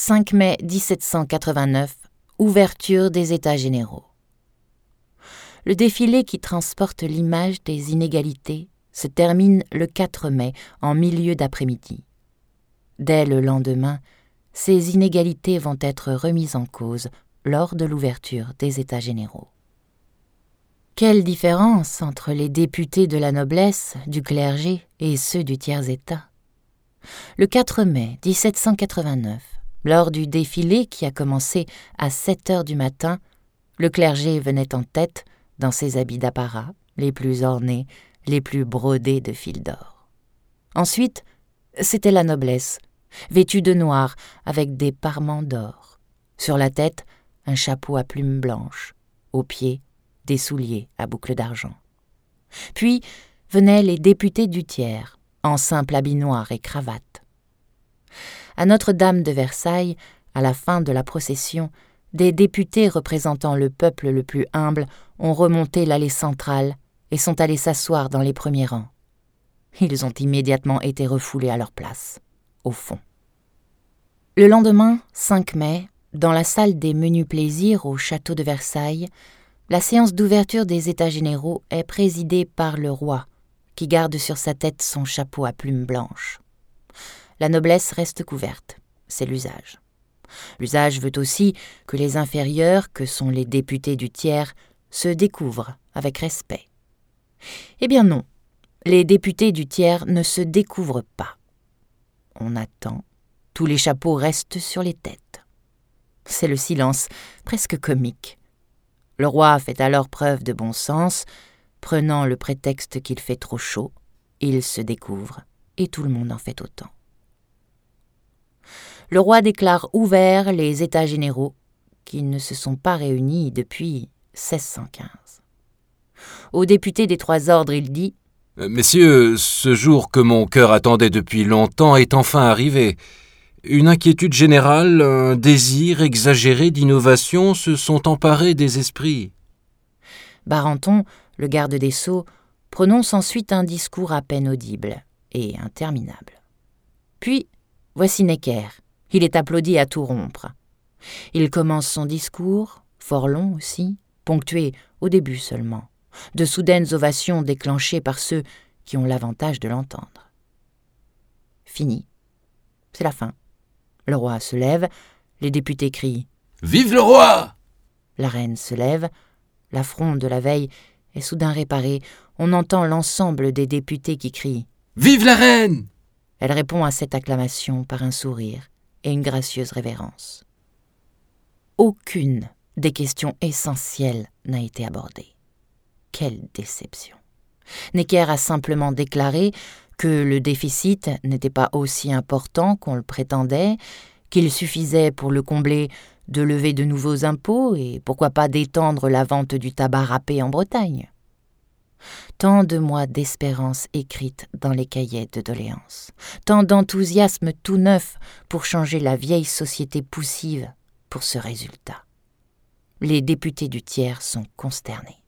5 mai 1789, ouverture des États généraux. Le défilé qui transporte l'image des inégalités se termine le 4 mai en milieu d'après-midi. Dès le lendemain, ces inégalités vont être remises en cause lors de l'ouverture des États généraux. Quelle différence entre les députés de la noblesse, du clergé et ceux du tiers-état. Le 4 mai 1789, lors du défilé qui a commencé à 7 heures du matin, le clergé venait en tête dans ses habits d'apparat, les plus ornés, les plus brodés de fils d'or. Ensuite, c'était la noblesse, vêtue de noir avec des parements d'or. Sur la tête, un chapeau à plumes blanches, aux pieds, des souliers à boucles d'argent. Puis venaient les députés du tiers, en simple habit noir et cravate. À Notre-Dame de Versailles, à la fin de la procession, des députés représentant le peuple le plus humble ont remonté l'allée centrale et sont allés s'asseoir dans les premiers rangs. Ils ont immédiatement été refoulés à leur place, au fond. Le lendemain, 5 mai, dans la salle des menus plaisirs au château de Versailles, la séance d'ouverture des États généraux est présidée par le roi, qui garde sur sa tête son chapeau à plumes blanches. La noblesse reste couverte, c'est l'usage. L'usage veut aussi que les inférieurs, que sont les députés du tiers, se découvrent avec respect. Eh bien non, les députés du tiers ne se découvrent pas. On attend, tous les chapeaux restent sur les têtes. C'est le silence, presque comique. Le roi fait alors preuve de bon sens, prenant le prétexte qu'il fait trop chaud, il se découvre, et tout le monde en fait autant. Le roi déclare ouverts les États généraux, qui ne se sont pas réunis depuis 1615. Aux députés des 3 ordres, il dit « Messieurs, ce jour que mon cœur attendait depuis longtemps est enfin arrivé. Une inquiétude générale, un désir exagéré d'innovation se sont emparés des esprits. » Barenton, le garde des Sceaux, prononce ensuite un discours à peine audible et interminable. Puis, voici Necker. Il est applaudi à tout rompre. Il commence son discours, fort long aussi, ponctué au début seulement, de soudaines ovations déclenchées par ceux qui ont l'avantage de l'entendre. Fini. C'est la fin. Le roi se lève, les députés crient « Vive le roi !» La reine se lève, la fronde de la veille est soudain réparée, on entend l'ensemble des députés qui crient « Vive la reine !» Elle répond à cette acclamation par un sourire et une gracieuse révérence. Aucune des questions essentielles n'a été abordée. Quelle déception! Necker a simplement déclaré que le déficit n'était pas aussi important qu'on le prétendait, qu'il suffisait pour le combler de lever de nouveaux impôts et pourquoi pas d'étendre la vente du tabac râpé en Bretagne. Tant de mois d'espérance écrite dans les cahiers de doléances, tant d'enthousiasme tout neuf pour changer la vieille société poussive pour ce résultat. Les députés du tiers sont consternés.